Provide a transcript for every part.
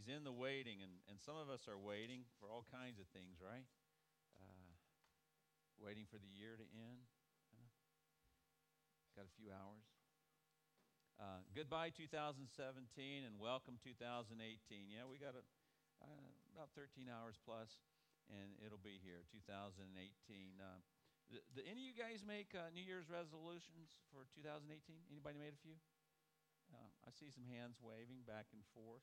he's in the waiting, and some of us are waiting for all kinds of things, right? Waiting for the year to end. Got a few hours. Goodbye 2017 and welcome 2018. Yeah, we got about 13 hours plus, and it'll be here, 2018. Do any of you guys make New Year's resolutions for 2018? Anybody made a few? I see some hands waving back and forth.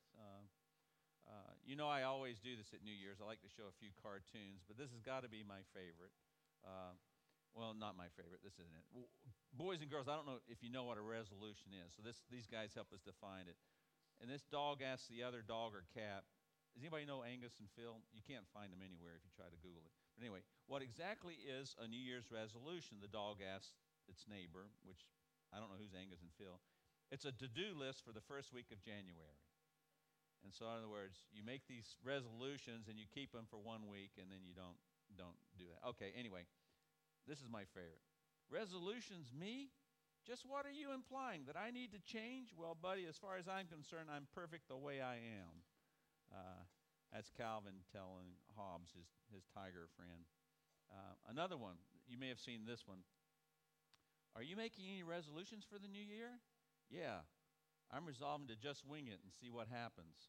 I always do this at New Year's. I like to show a few cartoons, but this has got to be my favorite. Well, not my favorite. This isn't it. Boys and girls, I don't know if you know what a resolution is. So these guys help us define it. And this dog asks the other dog or cat, does anybody know Angus and Phil? You can't find them anywhere if you try to Google it. But anyway, what exactly is a New Year's resolution? The dog asks its neighbor, which I don't know who's Angus and Phil. It's a to-do list for the first week of January. And so in other words, you make these resolutions and you keep them for 1 week and then you don't do that. Okay, anyway, this is my favorite. Resolutions, me? Just what are you implying? That I need to change? Well, buddy, as far as I'm concerned, I'm perfect the way I am. That's Calvin telling Hobbes, his tiger friend. Another one, you may have seen this one. Are you making any resolutions for the new year? Yeah, I'm resolving to just wing it and see what happens.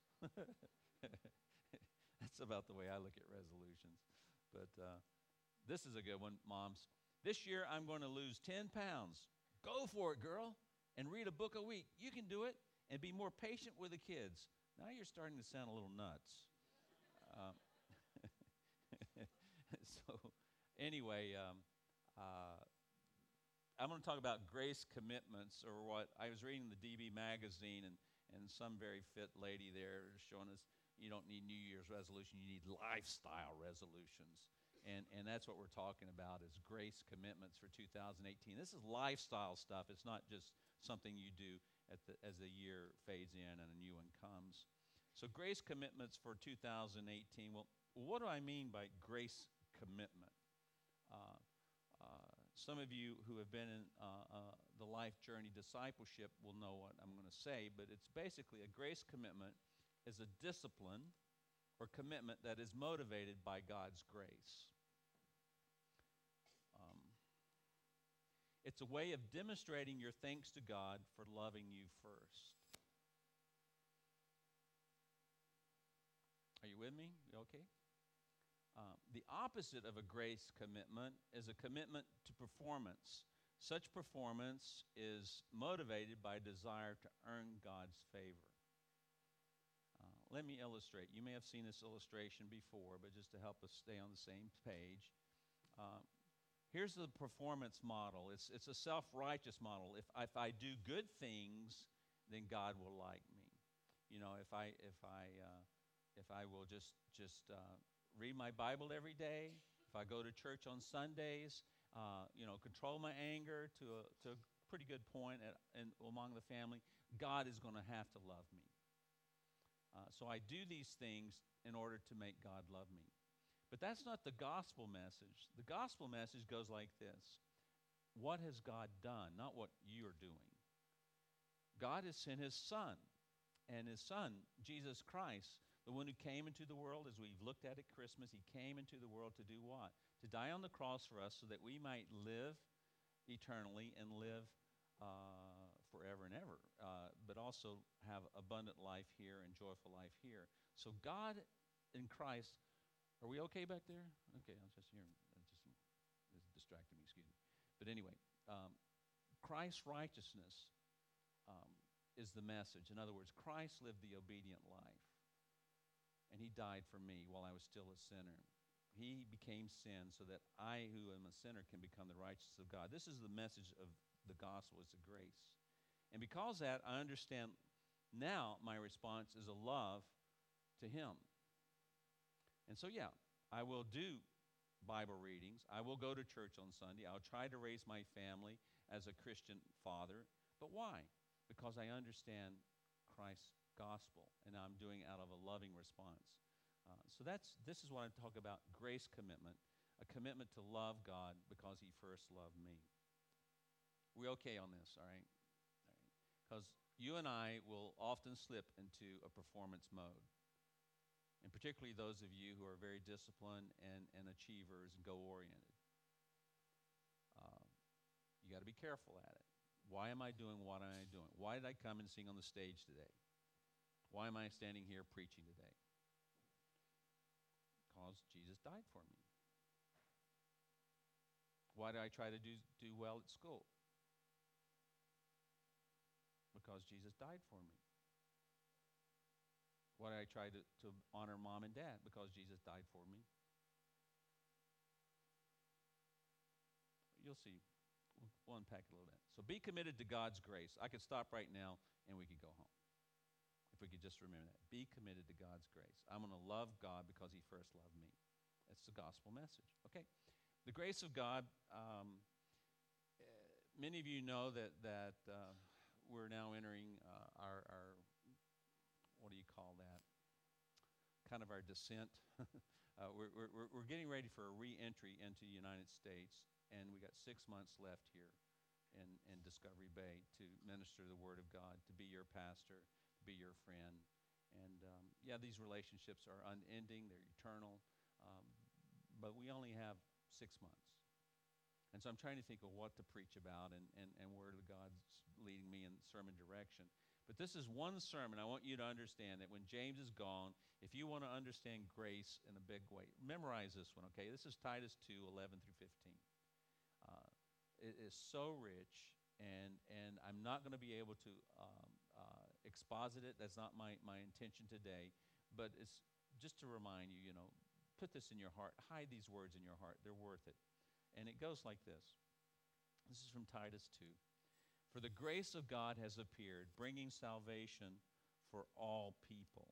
That's about the way I look at resolutions. But this is a good one, moms. This year I'm going to lose 10 pounds. Go for it, girl, and read a book a week. You can do it, and be more patient with the kids. Now you're starting to sound a little nuts. So anyway, I'm going to talk about grace commitments, or what I was reading the DB magazine, and some very fit lady there showing us you don't need New Year's resolution, you need lifestyle resolutions. And that's what we're talking about, is grace commitments for 2018. This is lifestyle stuff. It's not just something you do as the year fades in and a new one comes. So grace commitments for 2018. Well, what do I mean by grace commitment? Some of you who have been in the life journey discipleship will know what I'm going to say, but it's basically a grace commitment is a discipline or commitment that is motivated by God's grace. It's a way of demonstrating your thanks to God for loving you first. Are you with me? You okay? The opposite of a grace commitment is a commitment to performance. Such performance is motivated by desire to earn God's favor. Let me illustrate. You may have seen this illustration before, but just to help us stay on the same page. Here's the performance model. It's a self-righteous model. If I do good things, then God will like me. You know, if I will just read my Bible every day, if I go to church on Sundays, control my anger to a pretty good point among the family, God is going to have to love me. So I do these things in order to make God love me. But that's not the gospel message. The gospel message goes like this. What has God done? Not what you're doing. God has sent his Son. And his Son, Jesus Christ, the one who came into the world, as we've looked at Christmas, he came into the world to do what? To die on the cross for us so that we might live eternally and live forever and ever, but also have abundant life here and joyful life here. So God in Christ, are we okay back there? Okay, I was just here. It distracted me, excuse me. But anyway, Christ's righteousness is the message. In other words, Christ lived the obedient life, and he died for me while I was still a sinner. He became sin so that I, who am a sinner, can become the righteousness of God. This is the message of the gospel, is a grace. And because of that, I understand now my response is a love to him. And so, yeah, I will do Bible readings. I will go to church on Sunday. I'll try to raise my family as a Christian father. But why? Because I understand Christ's gospel, and I'm doing it out of a loving response. So this is what I talk about, grace commitment, a commitment to love God because he first loved me. We're okay on this, all right? Because you and I will often slip into a performance mode. and particularly those of you who are very disciplined and achievers and goal-oriented. You got to be careful at it. Why am I doing what am I doing? Why did I come and sing on the stage today? Why am I standing here preaching today? Because Jesus died for me. Why do I try to do well at school? Because Jesus died for me. Why do I try to honor mom and dad? Because Jesus died for me. You'll see. We'll unpack it a little bit. So be committed to God's grace. I could stop right now and we could go home. If we could just remember that. Be committed to God's grace. I'm going to love God because he first loved me. That's the gospel message. Okay. The grace of God, many of you know that we're now entering our what do you call that? Kind of our descent. We're getting ready for a re-entry into the United States, and we got 6 months left here in Discovery Bay to minister the Word of God, to be your pastor, to be your friend. And these relationships are unending, they're eternal, but we only have 6 months. And so I'm trying to think of what to preach about and where God's leading me in sermon direction. But this is one sermon. I want you to understand that when James is gone, if you want to understand grace in a big way, memorize this one, okay? This is Titus 2:11 through 15. It is so rich, and I'm not going to be able to exposit it. That's not my intention today. But it's just to remind you, put this in your heart. Hide these words in your heart. They're worth it. And it goes like this. This is from Titus 2. For the grace of God has appeared, bringing salvation for all people.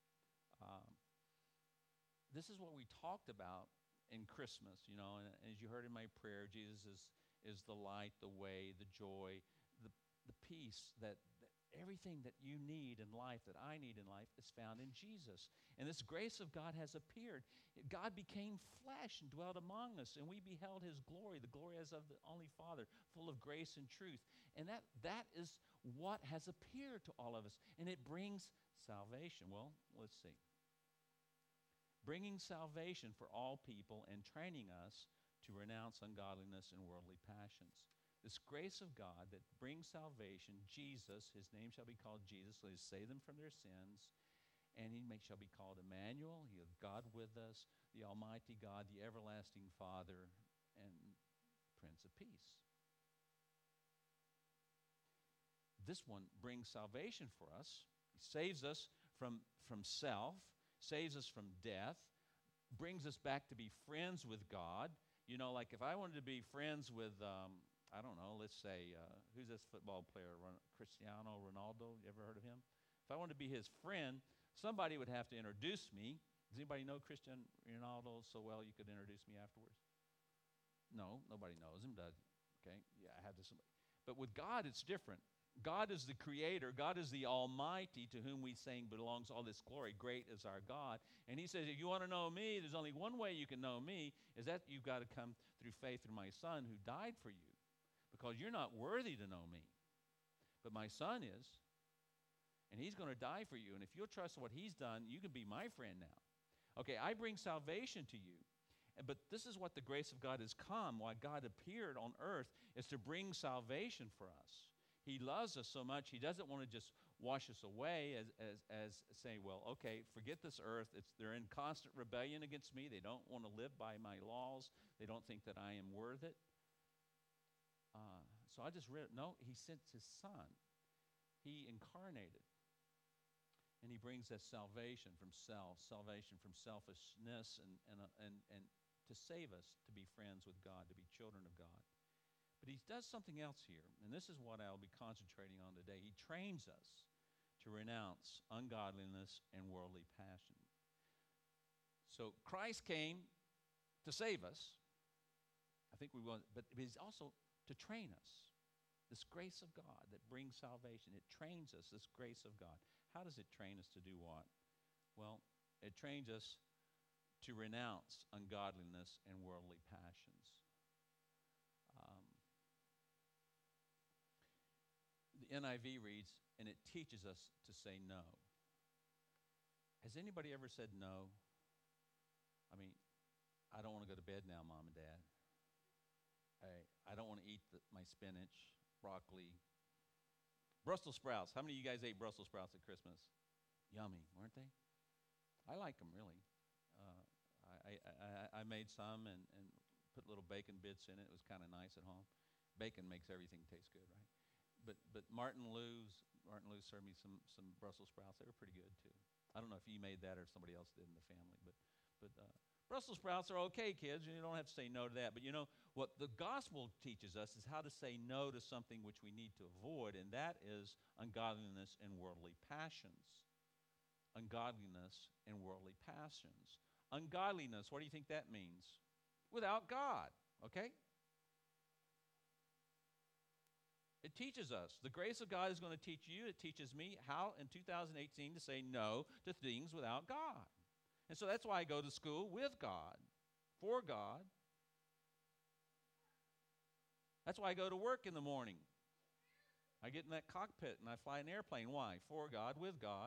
This is what we talked about in Christmas, and as you heard in my prayer, Jesus is the light, the way, the joy, the peace, that everything that you need in life, that I need in life, is found in Jesus. And this grace of God has appeared. God became flesh and dwelt among us, and we beheld his glory, the glory as of the only Father, full of grace and truth. And that is what has appeared to all of us, and it brings salvation. Well, let's see. Bringing salvation for all people and training us to renounce ungodliness and worldly passions. This grace of God that brings salvation, Jesus, his name shall be called Jesus, so he save them from their sins, and he shall be called Emmanuel, he is God with us, the Almighty God, the everlasting Father, and Prince of Peace. This one brings salvation for us. He saves us from self, saves us from death, brings us back to be friends with God. Like if I wanted to be friends with, I don't know, let's say, who's this football player, Cristiano Ronaldo? You ever heard of him? If I wanted to be his friend, somebody would have to introduce me. Does anybody know Cristiano Ronaldo so well you could introduce me afterwards? No, nobody knows him, does he? Okay, yeah, I have this. But with God, it's different. God is the creator. God is the Almighty, to whom we sing belongs all this glory. Great is our God. And he says, if you want to know me, there's only one way you can know me, is that you've got to come through faith in my Son who died for you. Because you're not worthy to know me. But my Son is. And he's going to die for you. And if you'll trust what he's done, you can be my friend now. Okay, I bring salvation to you. But this is what the grace of God has come, why God appeared on earth, is to bring salvation for us. He loves us so much, he doesn't want to just wash us away as saying, well, okay, forget this earth. They're in constant rebellion against me. They don't want to live by my laws. They don't think that I am worth it. So I just read it. No, he sent his Son. He incarnated. And he brings us salvation from self, salvation from selfishness, and to save us to be friends with God, to be children of God. But he does something else here, and this is what I'll be concentrating on today. He trains us to renounce ungodliness and worldly passion. So Christ came to save us. I think we will, but he's also to train us. This grace of God that brings salvation, it trains us, this grace of God. How does it train us to do what? Well, it trains us to renounce ungodliness and worldly passions. The NIV reads, and it teaches us to say no. Has anybody ever said no? I mean, I don't want to go to bed now, Mom and Dad. I don't want to eat my spinach, broccoli, Brussels sprouts. How many of you guys ate Brussels sprouts at Christmas? Yummy, weren't they? I like them, really. Uh, I made some and put little bacon bits in it. It was kind of nice at home. Bacon makes everything taste good, right? But Martin Lou's served me some Brussels sprouts. They were pretty good too. I don't know if you made that or if somebody else did in the family, but Brussels sprouts are okay, kids. You don't have to say no to that. But you know what the gospel teaches us is how to say no to something which we need to avoid, and that is ungodliness and worldly passions. Ungodliness and worldly passions. Ungodliness, what do you think that means? Without God, okay? It teaches us. The grace of God is going to teach you. It teaches me how in 2018 to say no to things without God. And so that's why I go to school with God, for God. That's why I go to work in the morning. I get in that cockpit and I fly an airplane. Why? For God, with God.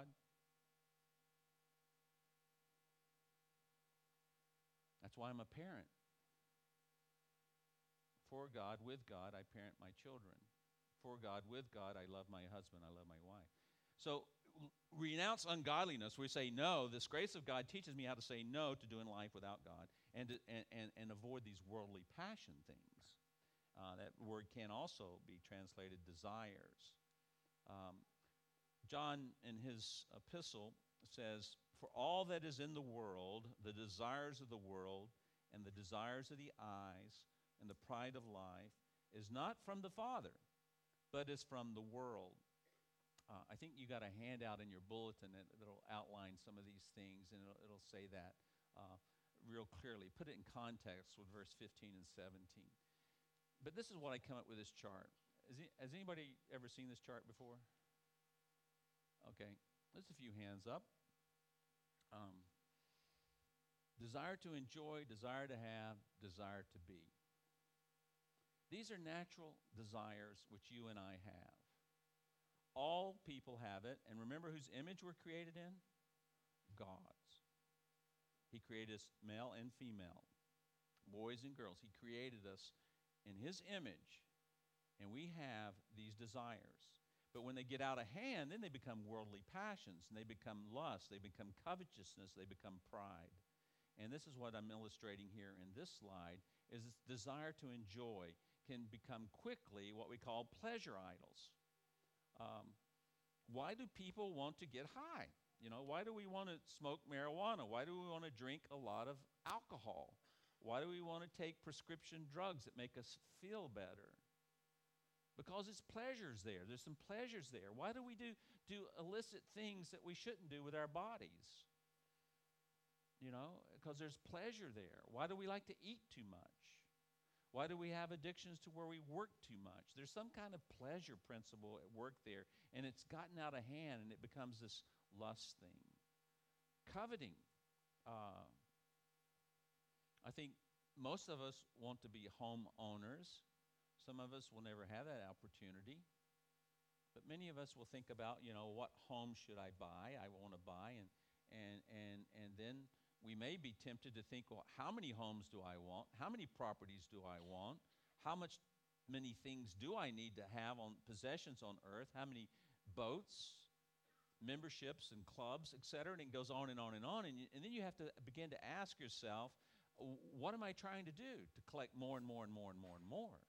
That's why I'm a parent. For God, with God, I parent my children. For God, with God, I love my husband, I love my wife. So renounce ungodliness. We say no. This grace of God teaches me how to say no to doing life without God and avoid these worldly passion things. That word can also be translated desires. John, in his epistle, says, "For all that is in the world, the desires of the world and the desires of the eyes and the pride of life is not from the Father, but is from the world." I think you got a handout in your bulletin that'll outline some of these things, and it'll say that real clearly. Put it in context with verse 15 and 17. But this is what I come up with this chart. Has anybody ever seen this chart before? Okay, there's a few hands up. Desire to enjoy, desire to have, desire to be. These are natural desires which you and I have. All people have it. And remember whose image we're created in? God's. He created us male and female, boys and girls. He created us in his image. And we have these desires. But when they get out of hand, then they become worldly passions, and they become lust, they become covetousness, they become pride. And this is what I'm illustrating here in this slide, is this desire to enjoy can become quickly what we call pleasure idols. Why do people want to get high? You know, why do we want to smoke marijuana? Why do we want to drink a lot of alcohol? Why do we want to take prescription drugs that make us feel better? Because it's pleasures there. There's some pleasures there. Why do we do illicit things that we shouldn't do with our bodies? You know, because there's pleasure there. Why do we like to eat too much? Why do we have addictions to where we work too much? There's some kind of pleasure principle at work there, and it's gotten out of hand, and it becomes this lust thing. Coveting. I think most of us want to be homeowners. Some of us will never have that opportunity. But many of us will think about, you know, what home should I buy? I want to buy, and then we may be tempted to think, well, how many homes do I want? How many properties do I want? Many things do I need to have on possessions on earth? How many boats, memberships, and clubs, etc.? And it goes on and on and on. And then you have to begin to ask yourself, what am I trying to do to collect more and more and more and more and more?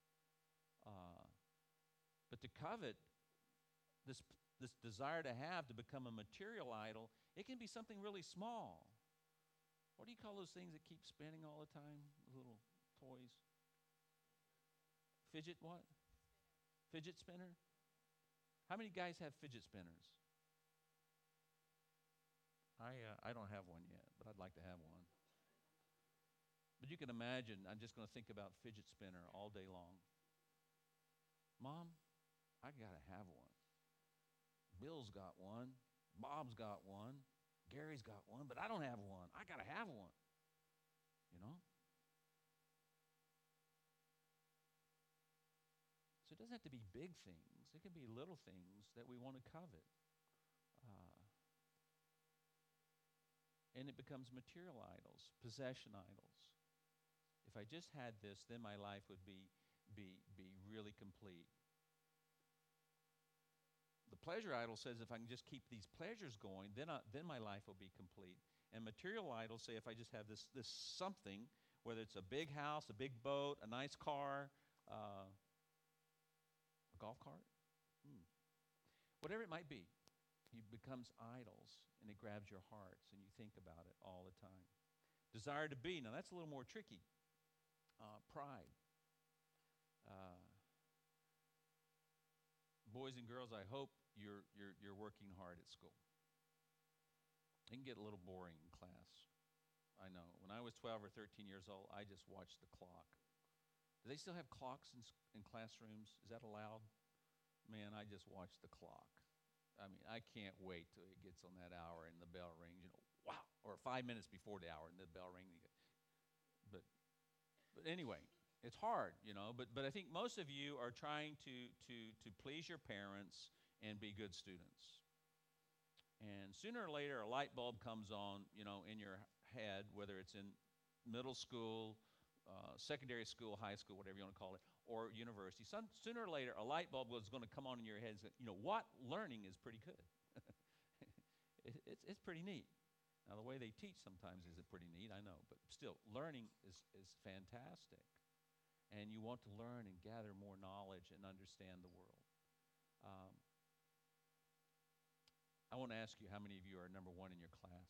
But to covet, this desire to have, to become a material idol, it can be something really small. What do you call those things that keep spinning all the time? Little toys? Fidget what? Fidget spinner? How many guys have fidget spinners? I don't have one yet, but I'd like to have one. But you can imagine, I'm just going to think about fidget spinner all day long. Mom, I got to have one. Bill's got one. Bob's got one. Gary's got one, but I don't have one. I got to have one. You know? So it doesn't have to be big things. It can be little things that we want to covet. And it becomes material idols, possession idols. If I just had this, then my life would be really complete. The pleasure idol says if I can just keep these pleasures going, then my life will be complete. And material idols say if I just have this something, whether it's a big house, a big boat, a nice car, a golf cart, whatever it might be, it becomes idols, and it grabs your hearts, and you think about it all the time. Desire to be. Now, that's a little more tricky. Pride. Boys and girls, I hope you're working hard at school. It can get a little boring in class. I know. When I was 12 or 13 years old, I just watched the clock. Do they still have clocks in classrooms? Is that allowed? Man, I just watched the clock. I mean, I can't wait till it gets on that hour and the bell rings. Wow! Or 5 minutes before the hour and the bell rings. But anyway, it's hard, But I think most of you are trying to please your parents and be good students. And sooner or later, a light bulb comes on, in your head, whether it's in middle school, secondary school, high school, whatever you want to call it, or university. Sooner or later, a light bulb is going to come on in your head and say, what? Learning is pretty good. It's pretty neat. Now, the way they teach sometimes isn't pretty neat, I know, but still, learning is fantastic. And you want to learn and gather more knowledge and understand the world. I want to ask you how many of you are number one in your class?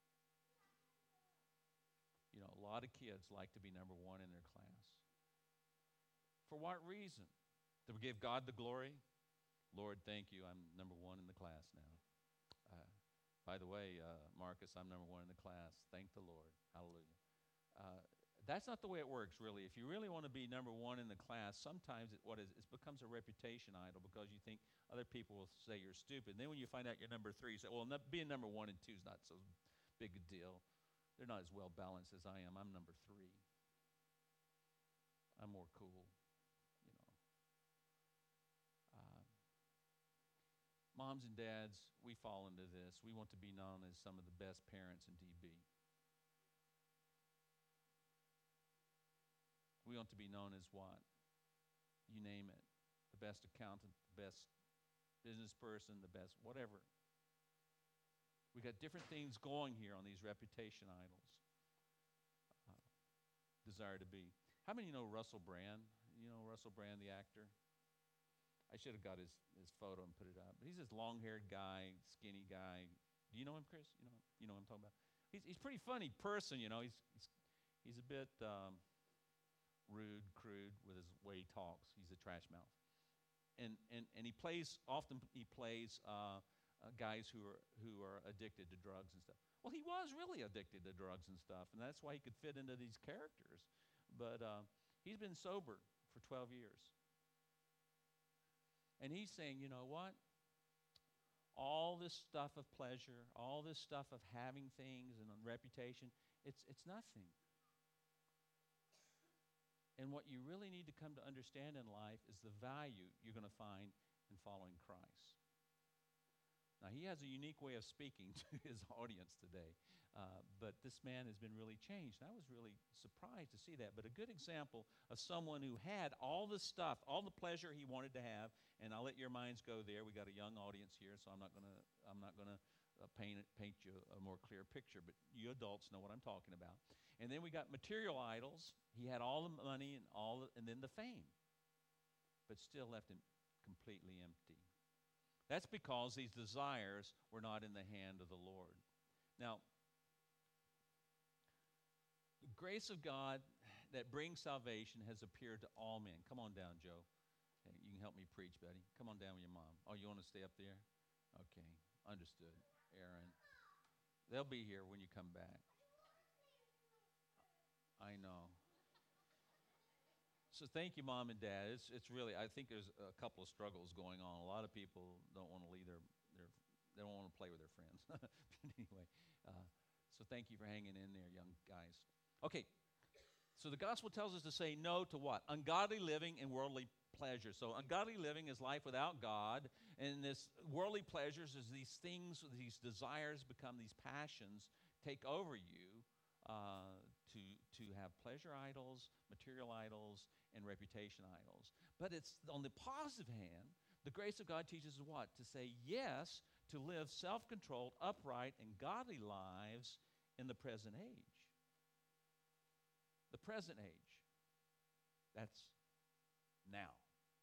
A lot of kids like to be number one in their class. For what reason? To give God the glory? Lord, thank you, I'm number one in the class now. By the way, Marcus, I'm number one in the class. Thank the Lord. Hallelujah. That's not the way it works, really. If you really want to be number one in the class, sometimes it becomes a reputation idol because you think other people will say you're stupid. And then when you find out you're number three, you say, well, being number one and two is not so big a deal. They're not as well balanced as I am. I'm number three. I'm more cool, Moms and dads, we fall into this. We want to be known as some of the best parents in DB. We want to be known as what? You name it. The best accountant, the best business person, the best whatever. We got different things going here on these reputation idols. Desire to be. How many know Russell Brand? You know Russell Brand, the actor? I should have got his photo and put it up. He's this long-haired guy, skinny guy. Do you know him, Chris? You know what I'm talking about? He's a pretty funny person, He's a bit rude, crude with his way he talks. He's a trash mouth. And he plays guys who are addicted to drugs and stuff. Well, he was really addicted to drugs and stuff, and that's why he could fit into these characters. But he's been sober for 12 years. And he's saying, you know what? All this stuff of pleasure, all this stuff of having things and reputation, it's nothing. And what you really need to come to understand in life is the value you're going to find in following Christ. Now, he has a unique way of speaking to his audience today, but this man has been really changed. And I was really surprised to see that. But a good example of someone who had all the stuff, all the pleasure he wanted to have, and I'll let your minds go there. We got a young audience here, so I'm not gonna paint you a more clear picture. But you adults know what I'm talking about. And then we got material idols. He had all the money and then the fame, but still left him completely empty. That's because these desires were not in the hand of the Lord. Now, the grace of God that brings salvation has appeared to all men. Come on down, Joe. Hey, you can help me preach, buddy. Come on down with your mom. Oh, you want to stay up there? Okay, understood. Aaron. They'll be here when you come back. I know. So thank you, Mom and Dad. It's really, I think there's a couple of struggles going on. A lot of people don't want to leave they don't want to play with their friends. But anyway, so thank you for hanging in there, young guys. Okay, so the gospel tells us to say no to what? Ungodly living and worldly pleasures. So ungodly living is life without God, and this worldly pleasures is these things, these desires become these passions, take over you to have pleasure idols, material idols, and reputation idols. But it's on the positive hand, the grace of God teaches us what? To say yes, to live self-controlled, upright, and godly lives in the present age. The present age. That's now.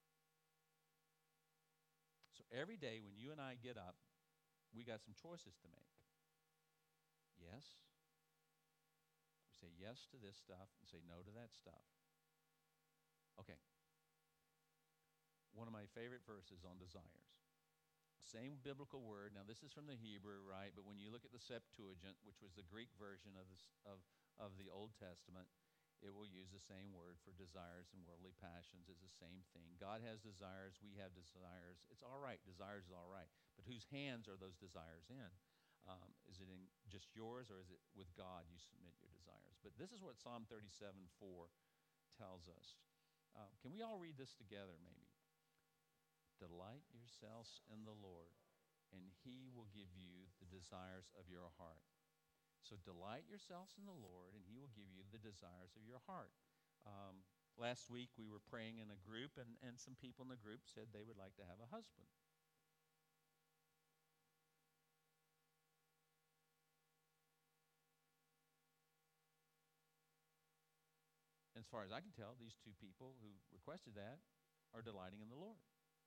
So every day when you and I get up, we got some choices to make. Yes. We say yes to this stuff and say no to that stuff. Okay. One of my favorite verses on desires. Same biblical word. Now, this is from the Hebrew, right? But when you look at the Septuagint, which was the Greek version of the Old Testament, it will use the same word for desires and worldly passions. It's the same thing. God has desires. We have desires. It's all right. Desires is all right. But whose hands are those desires in? Is it in just yours, or is it with God you submit your desires? But this is what Psalm 37:4 tells us. Can we all read this together, maybe? Delight yourselves in the Lord, and he will give you the desires of your heart. So delight yourselves in the Lord, and he will give you the desires of your heart. Last week we were praying in a group, and some people in the group said they would like to have a husband. As far as I can tell, these two people who requested that are delighting in the Lord.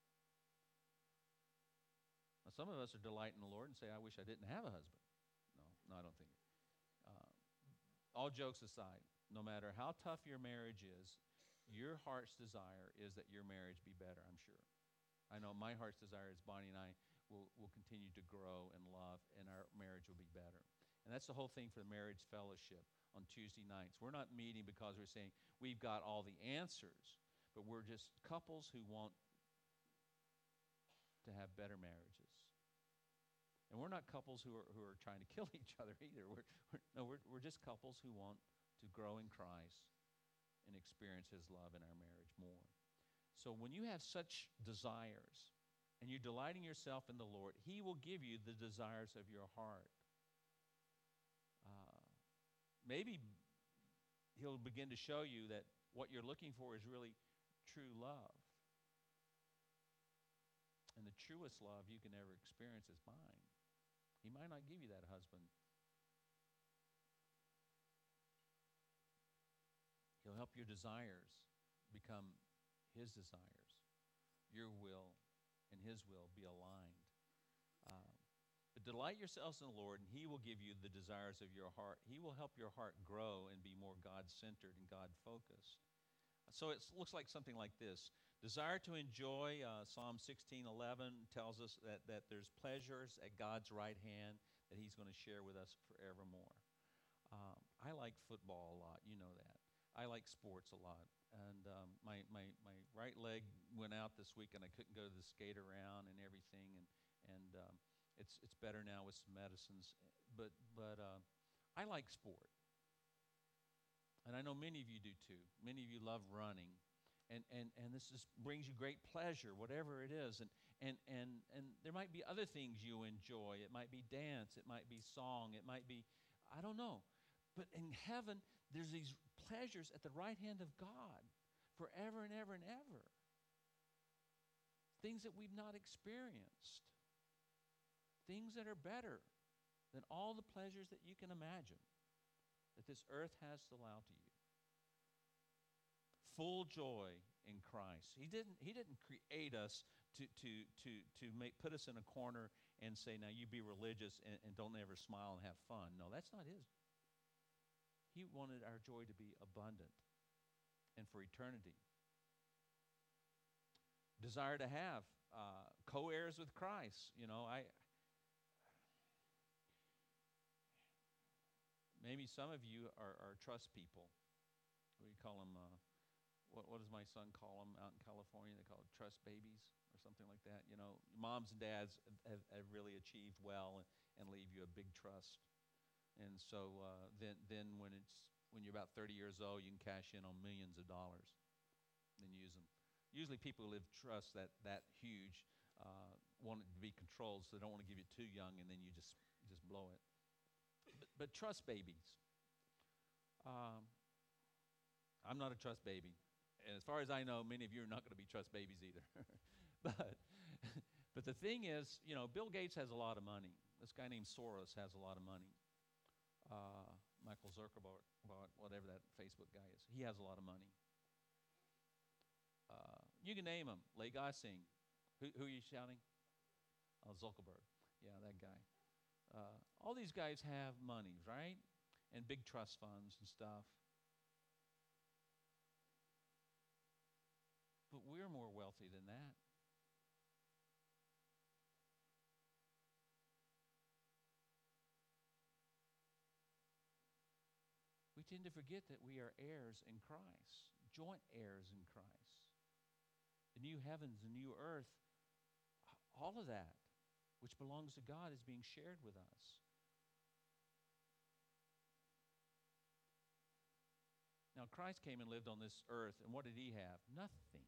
Now, some of us are delighting in the Lord and say, I wish I didn't have a husband. No, I don't think it. All jokes aside, no matter how tough your marriage is, your heart's desire is that your marriage be better, I'm sure. I know my heart's desire is Bonnie and I will continue to grow and love, and our marriage will be better. And that's the whole thing for the marriage fellowship on Tuesday nights. We're not meeting because we're saying we've got all the answers, but we're just couples who want to have better marriages. And we're not couples who are trying to kill each other either. We're just couples who want to grow in Christ and experience his love in our marriage more. So when you have such desires and you're delighting yourself in the Lord, he will give you the desires of your heart. Maybe he'll begin to show you that what you're looking for is really true love. And the truest love you can ever experience is mine. He might not give you that husband. He'll help your desires become his desires. Your will and his will be aligned. But delight yourselves in the Lord, and he will give you the desires of your heart. He will help your heart grow and be more God-centered and God-focused. So it looks like something like this. Desire to enjoy, Psalm 16:11 tells us that there's pleasures at God's right hand that he's going to share with us forevermore. I like football a lot. You know that. I like sports a lot. And my right leg went out this week, and I couldn't go to the skate around and everything. And it's better now with some medicines. But I like sport. And I know many of you do too. Many of you love running. And this just brings you great pleasure, whatever it is. And there might be other things you enjoy. It might be dance. It might be song. It might be, I don't know. But in heaven, there's these pleasures at the right hand of God forever and ever and ever. Things that we've not experienced. Things that are better than all the pleasures that you can imagine that this earth has to allow to you. Full joy in Christ. He didn't create us to put us in a corner and say, now you be religious and don't ever smile and have fun. No, that's not his. He wanted our joy to be abundant and for eternity. Desire to have co-heirs with Christ. You know, maybe some of you are trust people. We call them, what does my son call them out in California? They call it trust babies or something like that. You know, moms and dads have really achieved well and leave you a big trust. And so then when you're about 30 years old, you can cash in on millions of dollars and use them. Usually people who live trust that huge want it to be controlled, so they don't want to give you too young, and then you just blow it. But trust babies. Um, I'm not a trust baby. And as far as I know, many of you are not going to be trust babies either. but, but the thing is, Bill Gates has a lot of money. This guy named Soros has a lot of money. Michael Zuckerberg, whatever that Facebook guy is, he has a lot of money. You can name him. Legai Singh. Who are you shouting? Oh, Zuckerberg. Yeah, that guy. All these guys have money, right? And big trust funds and stuff. But we're more wealthy than that. We tend to forget that we are heirs in Christ, joint heirs in Christ. The new heavens, the new earth, all of that, which belongs to God, is being shared with us. Now, Christ came and lived on this earth, and what did he have? Nothing.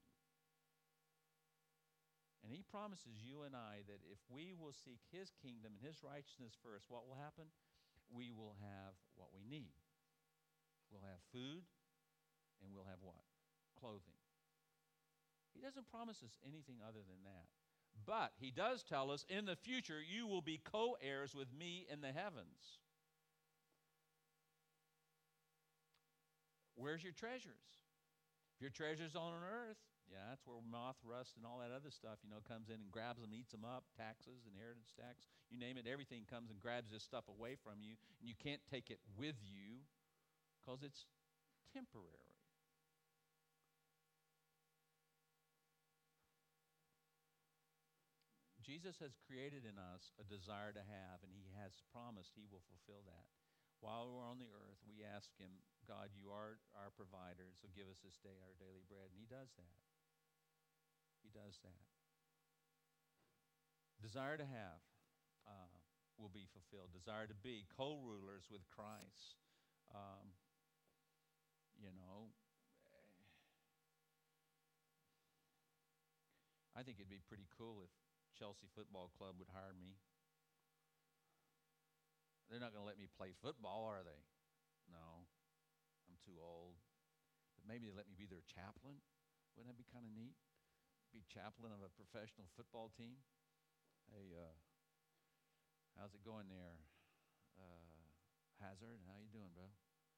And he promises you and I that if we will seek his kingdom and his righteousness first, what will happen? We will have what we need. We'll have food, and we'll have what? Clothing. He doesn't promise us anything other than that. But he does tell us, in the future, you will be co-heirs with me in the heavens. Where's your treasures? If your treasures on earth, yeah, that's where moth, rust, and all that other stuff, comes in and grabs them, eats them up, taxes, inheritance tax, you name it, everything comes and grabs this stuff away from you, and you can't take it with you because it's temporary. Jesus has created in us a desire to have, and he has promised he will fulfill that. While we're on the earth, we ask him, God, you are our provider, so give us this day our daily bread. And he does that. He does that. Desire to have will be fulfilled. Desire to be co-rulers with Christ. I think it'd be pretty cool if Chelsea Football Club would hire me. They're not going to let me play football, are they? No, I'm too old. But maybe they let me be their chaplain. Wouldn't that be kind of neat? Be chaplain of a professional football team. Hey, how's it going there, Hazard? How you doing, bro?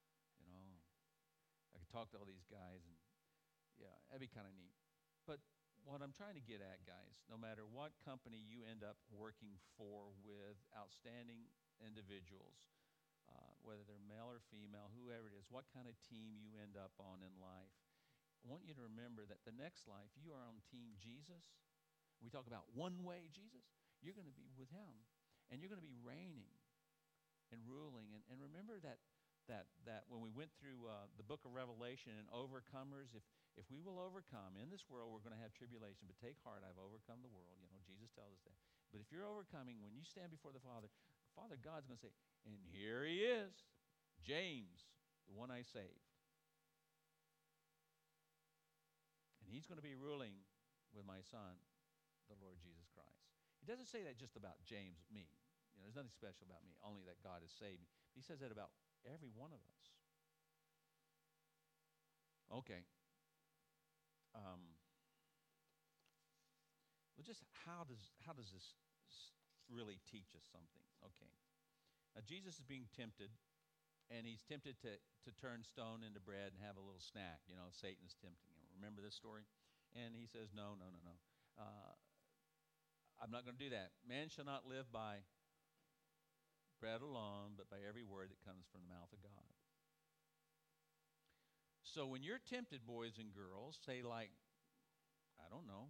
I could talk to all these guys, and yeah, that'd be kind of neat. But what I'm trying to get at, guys, no matter what company you end up working for with outstanding individuals, whether they're male or female, whoever it is, what kind of team you end up on in life, I want you to remember that the next life, you are on team Jesus. We talk about one way Jesus. You're going to be with him, and you're going to be reigning and ruling. And remember that when we went through the book of Revelation and overcomers, if we will overcome, in this world we're going to have tribulation, but take heart, I've overcome the world. Jesus tells us that. But if you're overcoming, when you stand before the Father God's going to say, and here he is, James, the one I saved. And he's going to be ruling with my son, the Lord Jesus Christ. He doesn't say that just about James, me. There's nothing special about me, only that God has saved me. He says that about every one of us. Okay. Well, just how does this really teach us something? Okay. Now, Jesus is being tempted, and he's tempted to turn stone into bread and have a little snack. Satan's tempting him. Remember this story? And he says, no. I'm not going to do that. Man shall not live by bread alone, but by every word that comes from the mouth of God. So when you're tempted, boys and girls, say like, I don't know,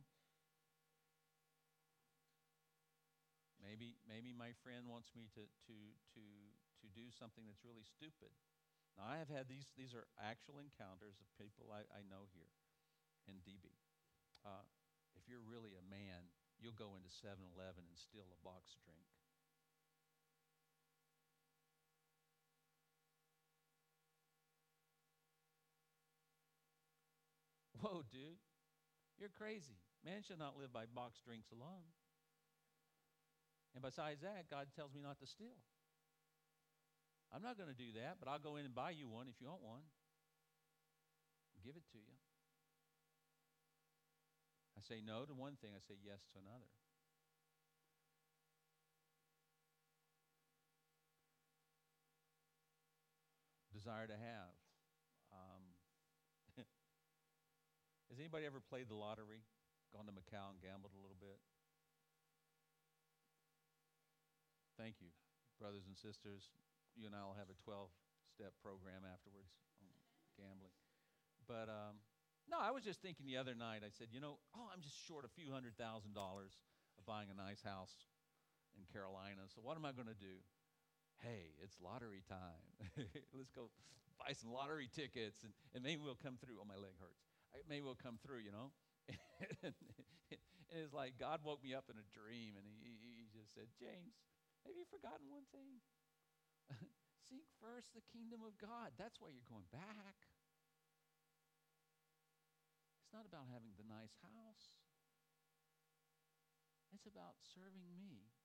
maybe my friend wants me to do something that's really stupid. Now, I have had these are actual encounters of people I know here in DB. If you're really a man, you'll go into 7-Eleven and steal a box drink. Whoa, dude, you're crazy. Man shall not live by box drinks alone. And besides that, God tells me not to steal. I'm not going to do that, but I'll go in and buy you one if you want one. Give it to you. I say no to one thing, I say yes to another. Desire to have. Has anybody ever played the lottery? Gone to Macau and gambled a little bit? Thank you, brothers and sisters. You and I will have a 12-step program afterwards on gambling. But no, I was just thinking the other night, I said, I'm just short a few $100,000 of buying a nice house in Carolina. So what am I going to do? Hey, it's lottery time. Let's go buy some lottery tickets, and maybe we'll come through. Oh, my leg hurts. Maybe we'll come through, and it's like God woke me up in a dream, and he just said, James, have you forgotten one thing? Seek first the kingdom of God. That's why you're going back. It's not about having the nice house. It's about serving me.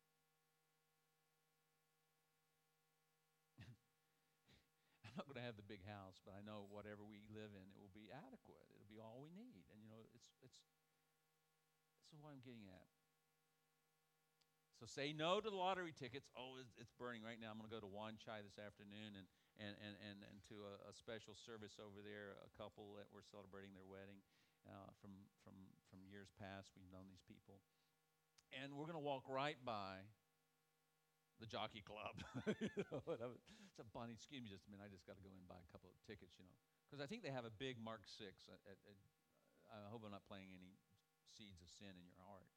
I'm not going to have the big house, but I know whatever we live in, it will be adequate. It'll be all we need. And it's so what I'm getting at. So say no to the lottery tickets. Oh, it's burning right now. I'm going to go to Wan Chai this afternoon and to a special service over there. A couple that were celebrating their wedding from years past. We've known these people, and we're going to walk right by the Jockey Club. It's a bunny. Excuse me just a minute. I just got to go in and buy a couple of tickets, because I think they have a big Mark 6. I hope I'm not planting any seeds of sin in your heart.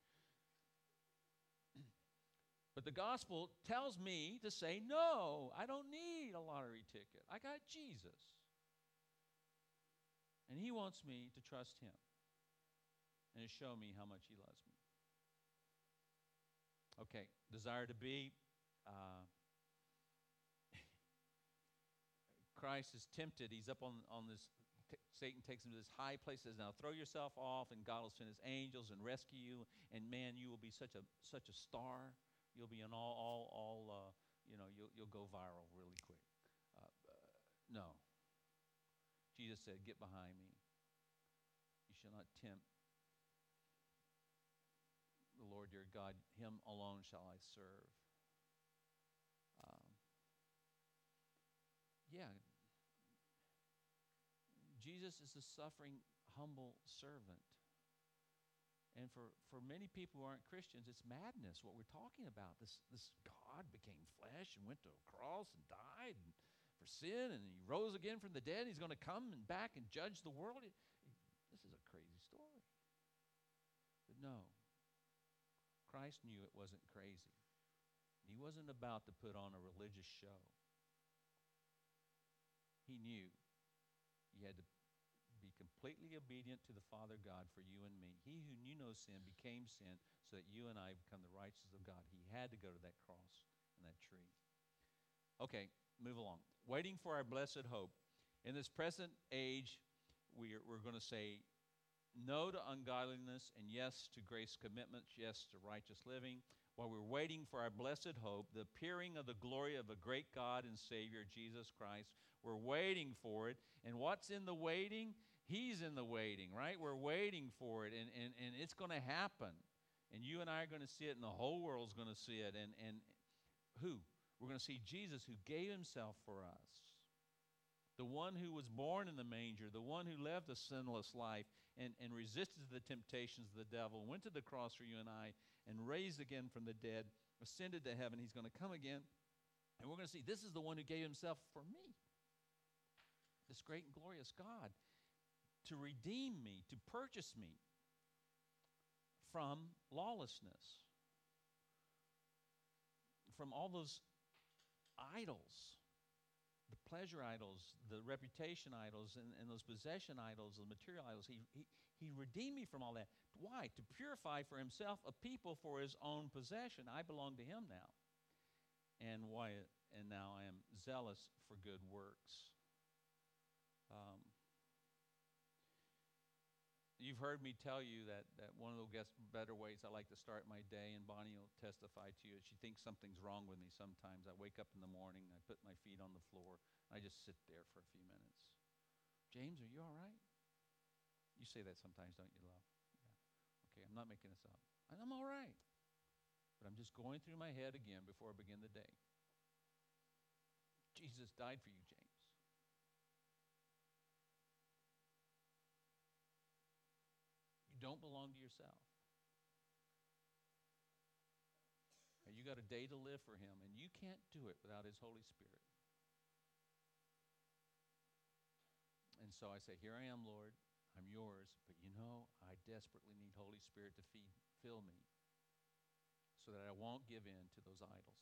But the gospel tells me to say, no, I don't need a lottery ticket. I got Jesus. And he wants me to trust him and to show me how much he loves me. Okay, desire to be. Christ is tempted. He's up on this. Satan takes him to this high place. Says, "Now throw yourself off, and God will send His angels and rescue you. And man, you will be such a star. You'll be in all. You'll go viral really quick." No. Jesus said, "Get behind me. You shall not tempt the Lord your God. Him alone shall I serve." Jesus is a suffering, humble servant. And for many people who aren't Christians, it's madness what we're talking about. This God became flesh and went to a cross and died for sin, and he rose again from the dead. He's going to come and back and judge the world. This is a crazy story. But no, Christ knew it wasn't crazy. He wasn't about to put on a religious show. He knew he had to be completely obedient to the Father God for you and me. He who knew no sin became sin so that you and I become the righteousness of God. He had to go to that cross and that tree. Okay, move along. Waiting for our blessed hope. In this present age, we're going to say no to ungodliness and yes to grace commitments, yes to righteous living. While we're waiting for our blessed hope, the appearing of the glory of a great God and Savior, Jesus Christ. We're waiting for it. And what's in the waiting? He's in the waiting, right? We're waiting for it, and it's going to happen. And you and I are going to see it, and the whole world's going to see it. And who? We're going to see Jesus, who gave himself for us. The one who was born in the manger, the one who lived a sinless life and resisted the temptations of the devil, went to the cross for you and I, and raised again from the dead, ascended to heaven. He's going to come again. And we're going to see this is the one who gave himself for me. This great and glorious God, to redeem me, to purchase me from lawlessness, from all those idols, the pleasure idols, the reputation idols, and those possession idols, the material idols. He redeemed me from all that. Why? To purify for himself a people for his own possession. I belong to him now. And now I am zealous for good works. You've heard me tell you that one of the better ways I like to start my day, and Bonnie will testify to you, is she thinks something's wrong with me sometimes. I wake up in the morning, I put my feet on the floor, and I just sit there for a few minutes. James, are you all right? You say that sometimes, don't you, love? Yeah. Okay, I'm not making this up. I'm all right. But I'm just going through my head again before I begin the day. Jesus died for you, James. You don't belong to yourself. And you got a day to live for him, and you can't do it without his Holy Spirit. And so I say, here I am, Lord. I'm yours. But you know, I desperately need Holy Spirit to fill me so that I won't give in to those idols.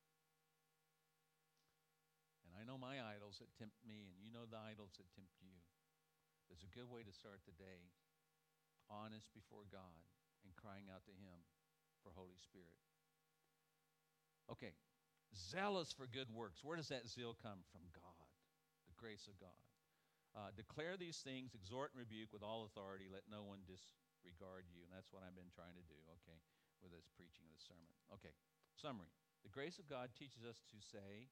And I know my idols that tempt me, and you know the idols that tempt you. There's a good way to start the day, honest before God and crying out to him for Holy Spirit. Okay, zealous for good works. Where does that zeal come from? God, the grace of God. Declare these things, exhort and rebuke with all authority. Let no one disregard you. And that's what I've been trying to do, okay, with this preaching of the sermon. Okay, summary. The grace of God teaches us to say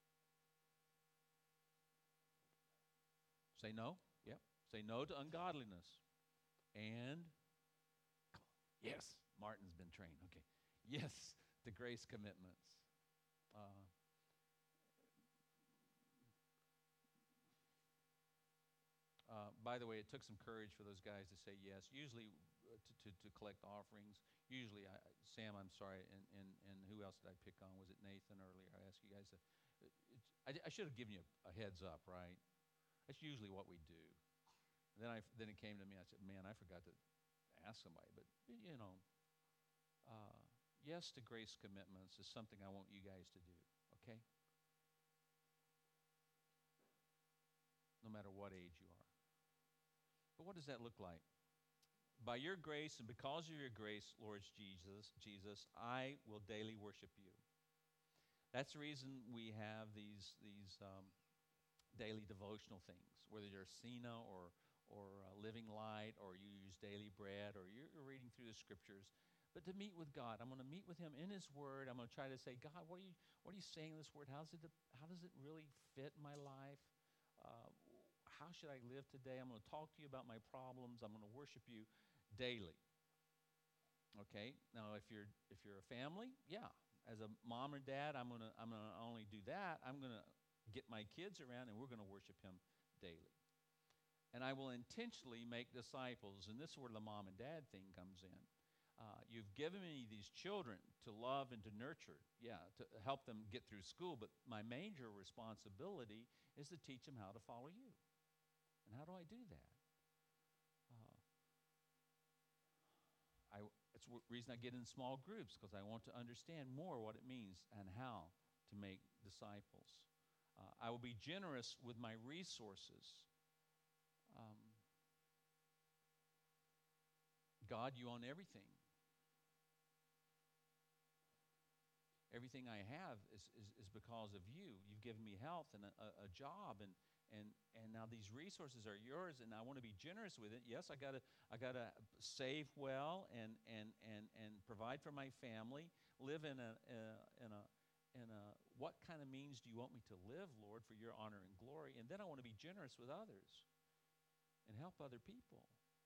no. Yep. Say no to ungodliness. And, yes, Martin's been trained. Okay. Yes, to grace commitments. By the way, it took some courage for those guys to say yes. Usually, to collect offerings. Usually, Sam, I'm sorry, and who else did I pick on? Was it Nathan earlier? I asked you guys. I should have given you a heads up, right? That's usually what we do. And then it came to me. I said, man, I forgot to ask somebody. But you know, yes to grace commitments is something I want you guys to do. Okay. No matter what age you are. But what does that look like? By your grace and because of your grace, Lord Jesus, I will daily worship you. That's the reason we have these daily devotional things, whether you're Cena or Living Light, or you use Daily Bread, or you're reading through the Scriptures. But to meet with God, I'm going to meet with him in his Word. I'm going to try to say, God, what are you saying in this Word? How does it really fit my life? How should I live today? I'm going to talk to you about my problems. I'm going to worship you daily. Okay. Now, if you're a family, yeah. As a mom or dad, I'm going to only do that. I'm going to get my kids around, and we're going to worship him daily. And I will intentionally make disciples, and this is where the mom and dad thing comes in. You've given me these children to love and to nurture, to help them get through school, but my major responsibility is to teach them how to follow you. And how do I do that? It's the reason I get in small groups, because I want to understand more what it means and how to make disciples. I will be generous with my resources. God, you own everything. Everything I have is because of you. You've given me health and a job, and now these resources are yours, and I want to be generous with it. Yes, I gotta save well and provide for my family. Live in a what kind of means do you want me to live, Lord, for your honor and glory? And then I want to be generous with others and help other people.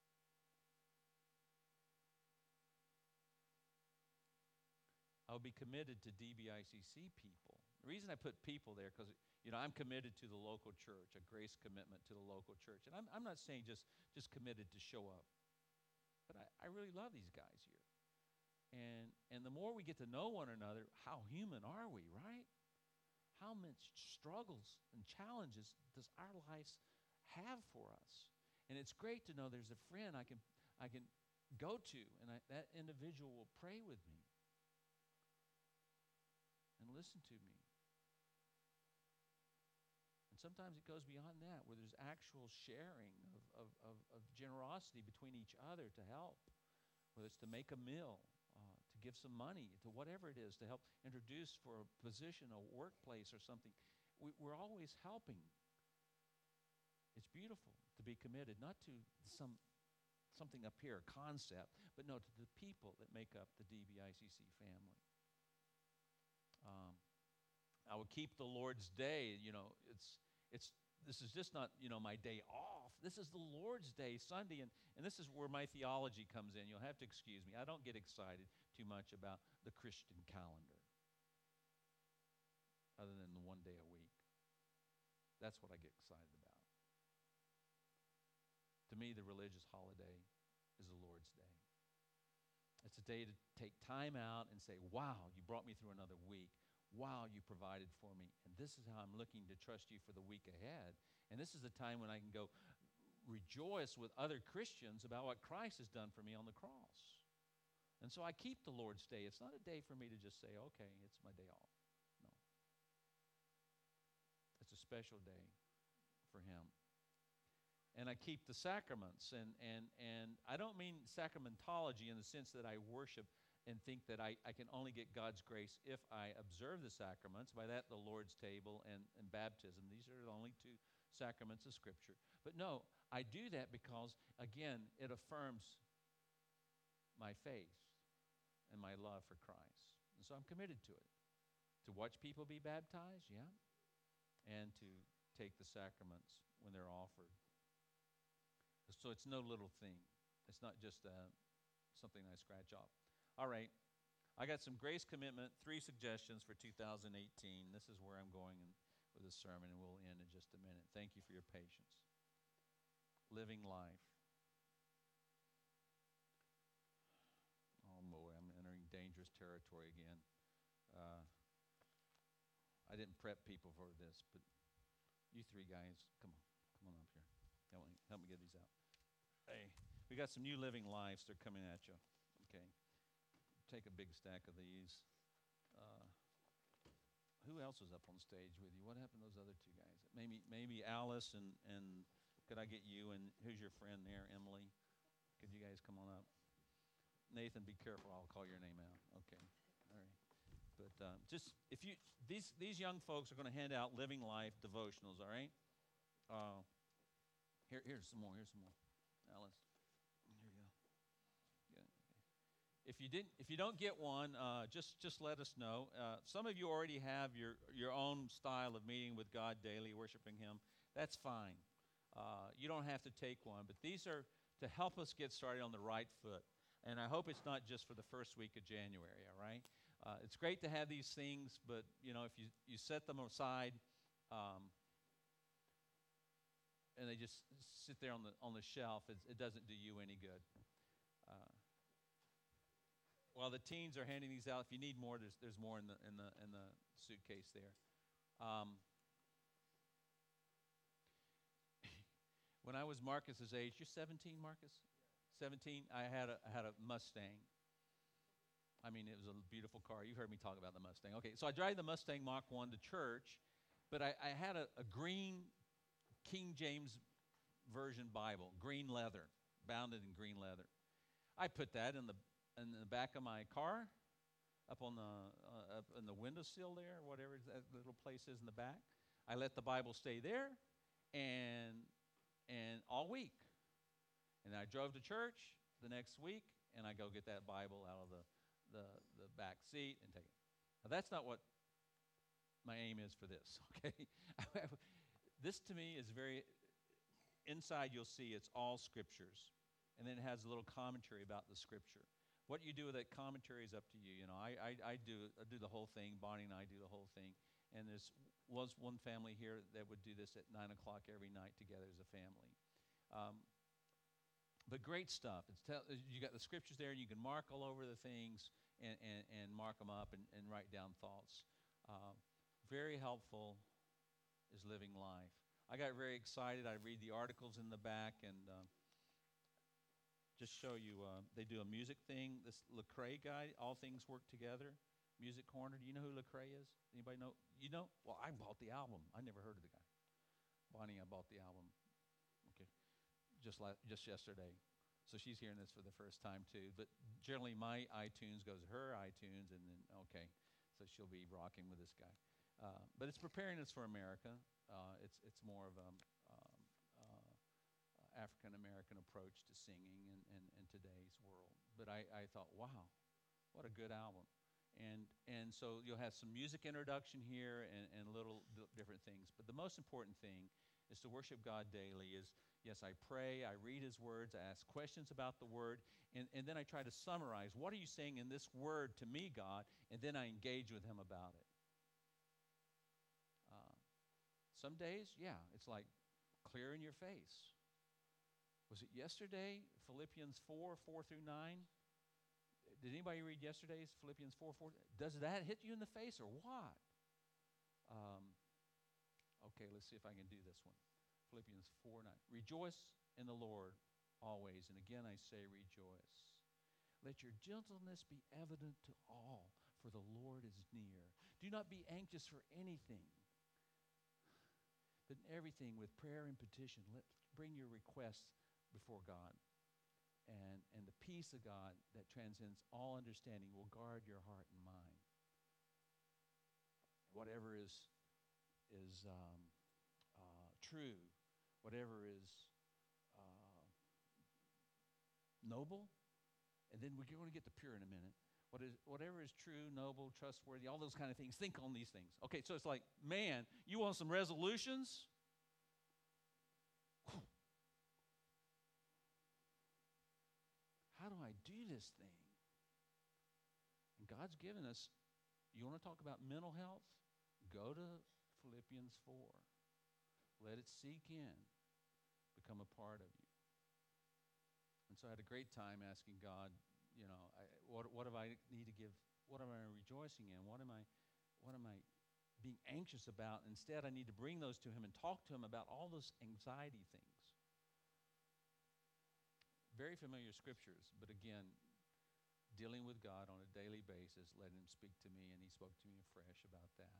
I'll be committed to DBICC people. The reason I put people there, because I'm committed to the local church, a grace commitment to the local church. And I'm not saying just committed to show up, but I really love these guys here. And the more we get to know one another, how human are we, right? How much struggles and challenges does our lives have for us? And it's great to know there's a friend I can go to, and that individual will pray with me and listen to me. And sometimes it goes beyond that, where there's actual sharing of generosity between each other to help, whether it's to make a meal, to give some money, to whatever it is, to help introduce for a position, a workplace or something. We're always helping. It's beautiful to be committed, not to some something up here, a concept, but no, to the people that make up the DBICC family. I will keep the Lord's Day. This is just not, my day off. This is the Lord's Day, Sunday, and this is where my theology comes in. You'll have to excuse me. I don't get excited too much about the Christian calendar, other than the one day a week. That's what I get excited about. To me, the religious holiday is the Lord's Day. It's a day to take time out and say, wow, you brought me through another week. Wow, you provided for me. And this is how I'm looking to trust you for the week ahead. And this is the time when I can go rejoice with other Christians about what Christ has done for me on the cross. And so I keep the Lord's Day. It's not a day for me to just say, okay, it's my day off. No. It's a special day for him. And I keep the sacraments. And I don't mean sacramentology in the sense that I worship and think that I can only get God's grace if I observe the sacraments. By that, the Lord's table and baptism. These are the only two sacraments of Scripture. But no, I do that because, again, it affirms my faith and my love for Christ. And so I'm committed to it. To watch people be baptized, yeah, and to take the sacraments when they're offered. So it's no little thing. It's not just something I scratch off. All right, I got some grace commitment, 3 suggestions for 2018. This is where I'm going with this sermon, and we'll end in just a minute. Thank you for your patience. Living life. Oh, boy, I'm entering dangerous territory again. I didn't prep people for this, but you 3 guys, come on up here. Help me get these out. Hey, we got some new living lives. They're coming at you. Okay. Take a big stack of these. Who else was up on stage with you? What happened to those other 2 guys? Maybe Alice and could I get you? And who's your friend there, Emily? Could you guys come on up? Nathan, be careful. I'll call your name out. Okay. All right. But just if you these young folks are going to hand out Living Life devotionals. All right. Here's some more. Alice. If you don't get one, just let us know. Some of you already have your own style of meeting with God daily, worshiping Him. That's fine. You don't have to take one, but these are to help us get started on the right foot. And I hope it's not just for the first week of January. All right. It's great to have these things, but if you set them aside, and they just sit there on the shelf, it doesn't do you any good. While the teens are handing these out, if you need more, there's more in the suitcase there. When I was Marcus's age, you're 17, Marcus? 17. I had a Mustang. I mean, it was a beautiful car. You heard me talk about the Mustang. Okay, so I drive the Mustang Mach 1 to church, but I had a green King James Version Bible, green leather, bounded in green leather. I put that in the back of my car, up in the windowsill there, whatever that little place is in the back. I let the Bible stay there, and all week. And I drove to church the next week, and I go get that Bible out of the back seat and take it. Now, that's not what my aim is for this, okay? This, to me, is very, inside you'll see it's all scriptures. And then it has a little commentary about the scripture. What you do with that commentary is up to you. I do the whole thing. Bonnie and I do the whole thing. And there was one family here that would do this at 9 o'clock every night together as a family. But great stuff. You got the scriptures there, and you can mark all over the things and mark them up and write down thoughts. Very helpful is Living Life. I got very excited. I read the articles in the back and just show you. They do a music thing. This Lecrae guy, All Things Work Together, Music Corner. Do you know who Lecrae is? Anybody know? You know? Well, I bought the album. I never heard of the guy. Bonnie, I bought the album. Okay, just yesterday. So she's hearing this for the first time too. But generally, my iTunes goes to her iTunes, and then okay, so she'll be rocking with this guy. But it's preparing us for America. It's more of African American approach to singing in today's world. But I thought, wow, what a good album. And so you'll have some music introduction here and little different things. But the most important thing is to worship God daily is, yes, I pray, I read his words, I ask questions about the word, and then I try to summarize, what are you saying in this word to me, God? And then I engage with him about it. Some days, yeah, it's like clear in your face. Was it yesterday, Philippians 4, 4 through 9? Did anybody read yesterday's Philippians 4, 4? Does that hit you in the face or what? Okay, let's see if I can do this one. Philippians 4, 9. Rejoice in the Lord always, and again I say rejoice. Let your gentleness be evident to all, for the Lord is near. Do not be anxious for anything, but in everything with prayer and petition, bring your requests before God. And the peace of God that transcends all understanding will guard your heart and mind. Whatever is true, whatever is noble, and then we're going to get to pure in a minute. Whatever is true, noble, trustworthy, all those kind of things. Think on these things. Okay, so it's like, man, you want some resolutions? Whew. How do I do this thing? And God's given us, you want to talk about mental health? Go to Philippians 4. Let it seek in, become a part of you. And so I had a great time asking God, you know, what do I need to give? What am I rejoicing in? What am I being anxious about? Instead, I need to bring those to him and talk to him about all those anxiety things. Very familiar scriptures, but again, dealing with God on a daily basis, letting him speak to me, and he spoke to me afresh about that.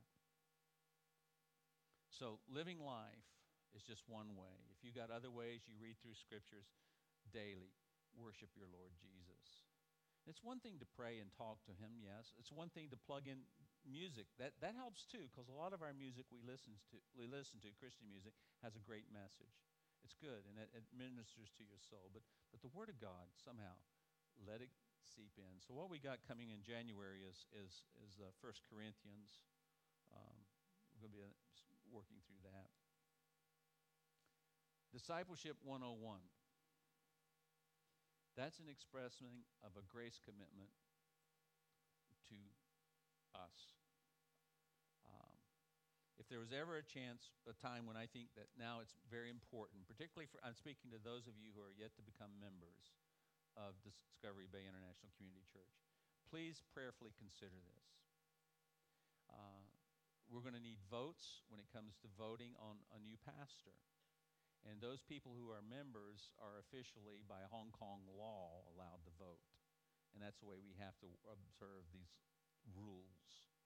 So living life is just one way. If you got other ways, you read through scriptures daily. Worship your Lord Jesus. It's one thing to pray and talk to him, yes. It's one thing to plug in music. That helps too, because a lot of our music we listen to, Christian music, has a great message. It's good, and it ministers to your soul. But the Word of God, somehow, let it seep in. So what we got coming in January is 1 Corinthians. We're going to be working through that. Discipleship 101. That's an expression of a grace commitment to us. If there was ever a time when I think that now it's very important, particularly I'm speaking to those of you who are yet to become members of Discovery Bay International Community Church, please prayerfully consider this. We're going to need votes when it comes to voting on a new pastor. And those people who are members are officially, by Hong Kong law, allowed to vote. And that's the way we have to observe these rules.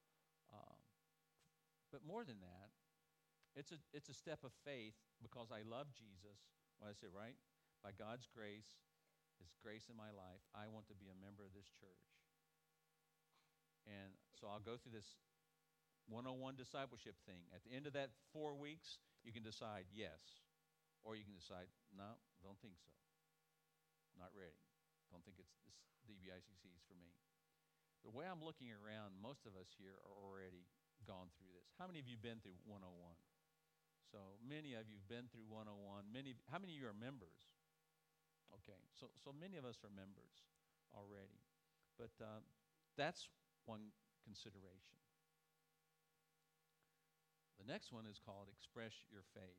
But more than that, it's a step of faith because I love Jesus. What I say, right? By God's grace, his grace in my life, I want to be a member of this church. And so I'll go through this 101 discipleship thing. At the end of that 4 weeks, you can decide yes. Or you can decide, no, don't think so. Not ready. Don't think this DBICC is for me. The way I'm looking around, most of us here are already gone through this. How many of you been through 101? So many of you have been through 101. How many of you are members? Okay, so many of us are members already. But that's one consideration. The next one is called Express Your Faith.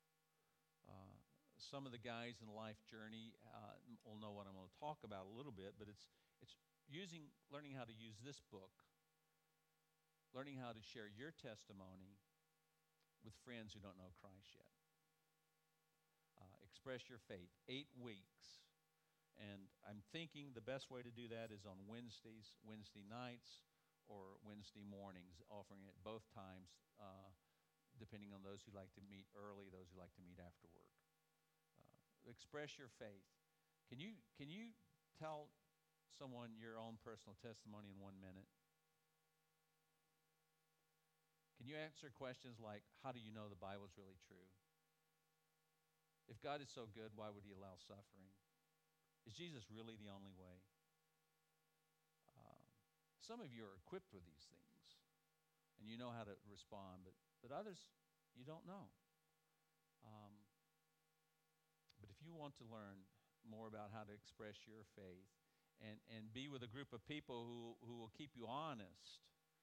Some of the guys in Life Journey will know what I'm going to talk about a little bit, but it's learning how to use this book, learning how to share your testimony with friends who don't know Christ yet. Express Your Faith, 8 weeks. And I'm thinking the best way to do that is on Wednesday nights, or Wednesday mornings, offering it both times, depending on those who like to meet early, those who like to meet after work. Express your faith. Can you tell someone your own personal testimony in 1 minute? Can you answer questions like, how do you know the Bible is really true? If God is so good, why would he allow suffering? Is Jesus really the only way? Some of you are equipped with these things, and you know how to respond, but others, you don't know. But if you want to learn more about how to express your faith and be with a group of people who will keep you honest.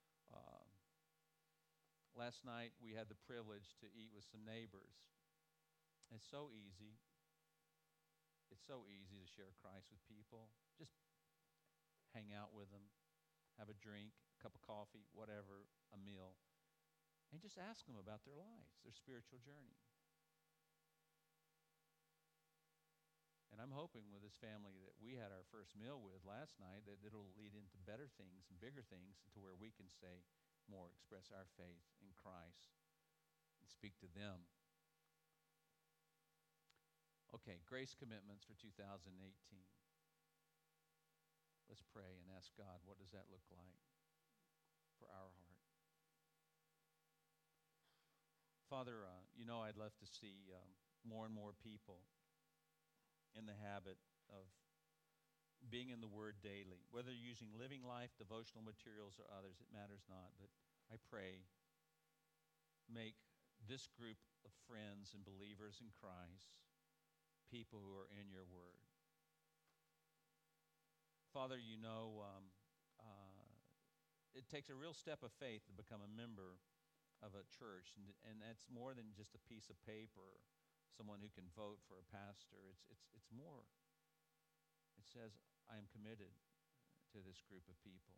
Last night we had the privilege to eat with some neighbors. It's so easy. It's so easy to share Christ with people. Just hang out with them, have a drink, a cup of coffee, whatever, a meal, and just ask them about their lives, their spiritual journey. And I'm hoping with this family that we had our first meal with last night that it'll lead into better things and bigger things to where we can say more, express our faith in Christ and speak to them. Okay, grace commitments for 2018. Let's pray and ask God, what does that look like for our heart? Father, I'd love to see more and more people in the habit of being in the Word daily. Whether you're using Living Life, devotional materials, or others, it matters not. But I pray, make this group of friends and believers in Christ people who are in your Word. Father, it takes a real step of faith to become a member of a church, and that's more than just a piece of paper, someone who can vote for a pastor. It's more. It says, I am committed to this group of people.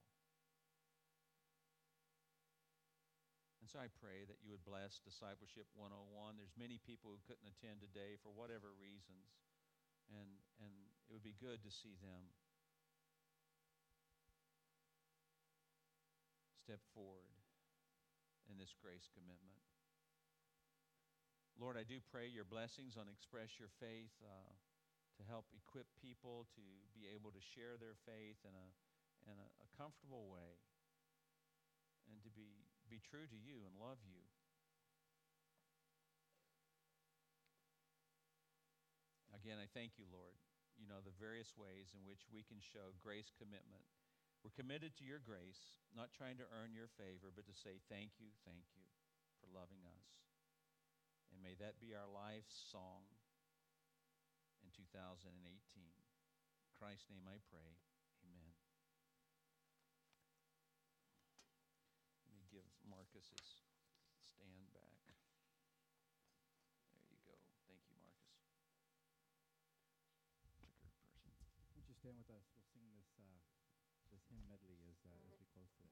And so I pray that you would bless Discipleship 101. There's many people who couldn't attend today for whatever reasons, and it would be good to see them step forward in this grace commitment. Lord, I do pray your blessings on Express Your Faith to help equip people to be able to share their faith in a comfortable way and to be true to you and love you. Again, I thank you, Lord. You know the various ways in which we can show grace commitment. We're committed to your grace, not trying to earn your favor, but to say thank you for loving us. And may that be our life's song in 2018. In Christ's name I pray. Amen. Let me give Marcus his stand back. There you go. Thank you, Marcus. Clicker person. Why don't you stand with us? We'll sing this hymn medley as we close today.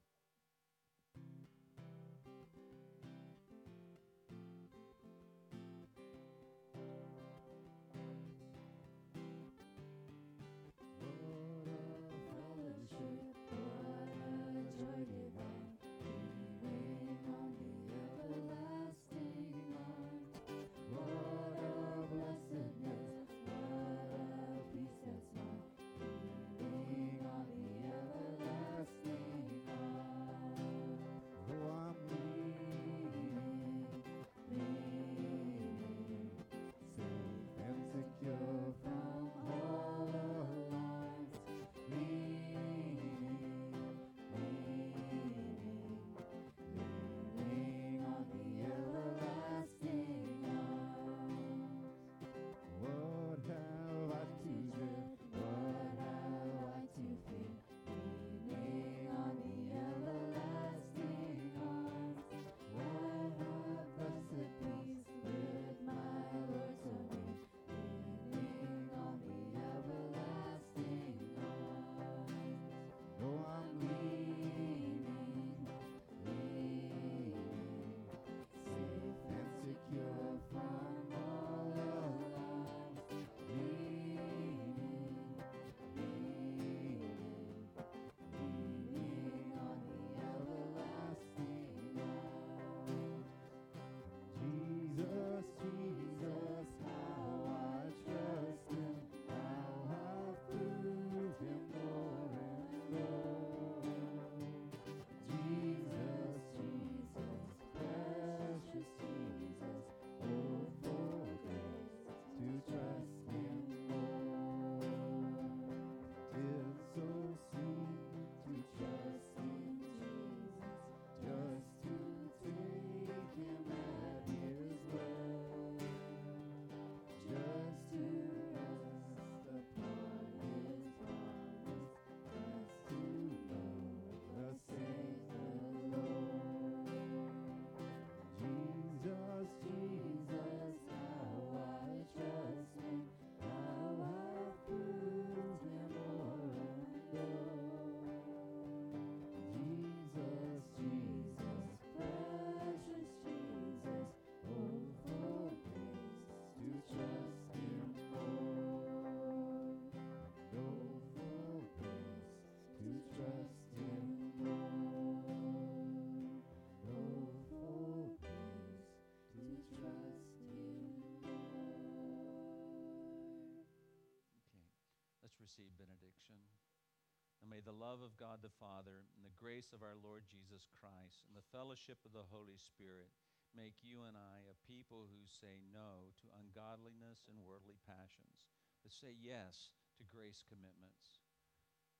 receive benediction. And may the love of God the Father and the grace of our Lord Jesus Christ and the fellowship of the Holy Spirit make you and I a people who say no to ungodliness and worldly passions, but say yes to grace commitments,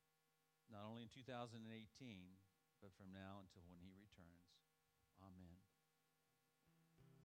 not only in 2018, but from now until when he returns. Amen.